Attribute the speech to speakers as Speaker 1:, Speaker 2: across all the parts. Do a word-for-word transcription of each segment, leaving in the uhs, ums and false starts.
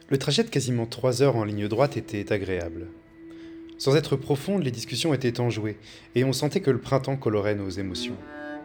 Speaker 1: Le trajet de quasiment trois heures en ligne droite était agréable. Sans être profondes, les discussions étaient enjouées, et on sentait que le printemps colorait nos émotions.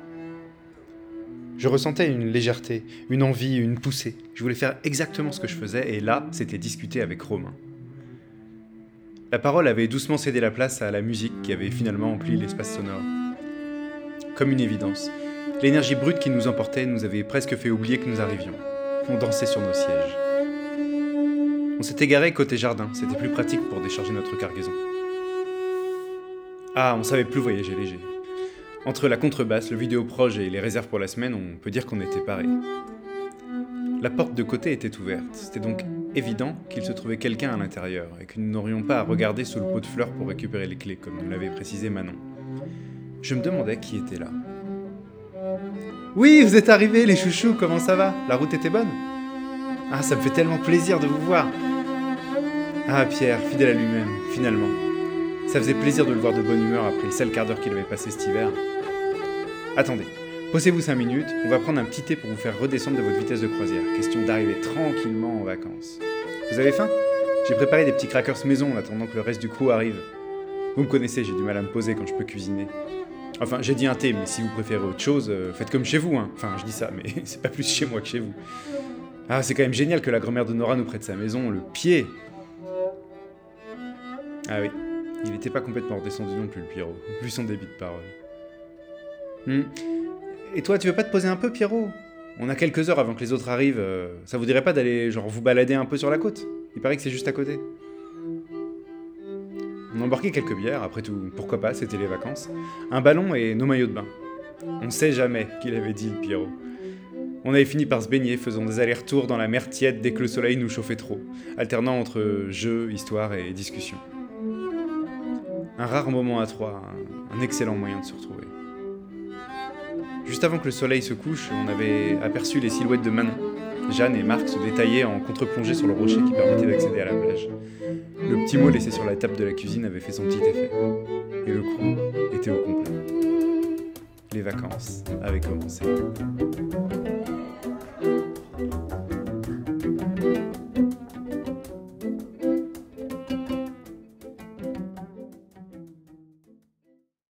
Speaker 1: Je ressentais une légèreté, une envie, une poussée. Je voulais faire exactement ce que je faisais, et là, c'était discuter avec Romain. La parole avait doucement cédé la place à la musique qui avait finalement empli l'espace sonore. Comme une évidence, l'énergie brute qui nous emportait nous avait presque fait oublier que nous arrivions. On dansait sur nos sièges. On s'était garé côté jardin, c'était plus pratique pour décharger notre cargaison. Ah, on savait plus voyager léger. Entre la contrebasse, le vidéoproche et les réserves pour la semaine, on peut dire qu'on était parés. La porte de côté était ouverte, c'était donc évident qu'il se trouvait quelqu'un à l'intérieur et que nous n'aurions pas à regarder sous le pot de fleurs pour récupérer les clés, comme nous l'avait précisé Manon. Je me demandais qui était là. Oui, vous êtes arrivés les chouchous, comment ça va? La route était bonne? Ah, ça me fait tellement plaisir de vous voir. Ah, Pierre, fidèle à lui-même, finalement. Ça faisait plaisir de le voir de bonne humeur après le sale quart d'heure qu'il avait passé cet hiver. Attendez, posez-vous cinq minutes, on va prendre un petit thé pour vous faire redescendre de votre vitesse de croisière. Question d'arriver tranquillement en vacances. Vous avez faim? J'ai préparé des petits crackers maison en attendant que le reste du crew arrive. Vous me connaissez, j'ai du mal à me poser quand je peux cuisiner. Enfin, j'ai dit un thé, mais si vous préférez autre chose, euh, faites comme chez vous, hein. Enfin, je dis ça, mais c'est pas plus chez moi que chez vous. Ah, c'est quand même génial que la grand-mère de Nora nous prête sa maison, le pied. Ah oui, il était pas complètement redescendu non plus, le Pierrot, vu son débit de parole. Hmm. Et toi, tu veux pas te poser un peu, Pierrot? On a quelques heures avant que les autres arrivent, euh, ça vous dirait pas d'aller, genre, vous balader un peu sur la côte? Il paraît que c'est juste à côté. On embarquait quelques bières, après tout, pourquoi pas, c'était les vacances. Un ballon et nos maillots de bain. On sait jamais, qu'il avait dit, le Pierrot. On avait fini par se baigner, faisant des allers-retours dans la mer tiède dès que le soleil nous chauffait trop, alternant entre jeux, histoire et discussion. Un rare moment à trois, un, un excellent moyen de se retrouver. Juste avant que le soleil se couche, on avait aperçu les silhouettes de Manon. Jeanne et Marc se détaillaient en contre-plongée sur le rocher qui permettait d'accéder à la plage. Le petit mot laissé sur la table de la cuisine avait fait son petit effet. Et le crew était au complet. Les vacances avaient commencé.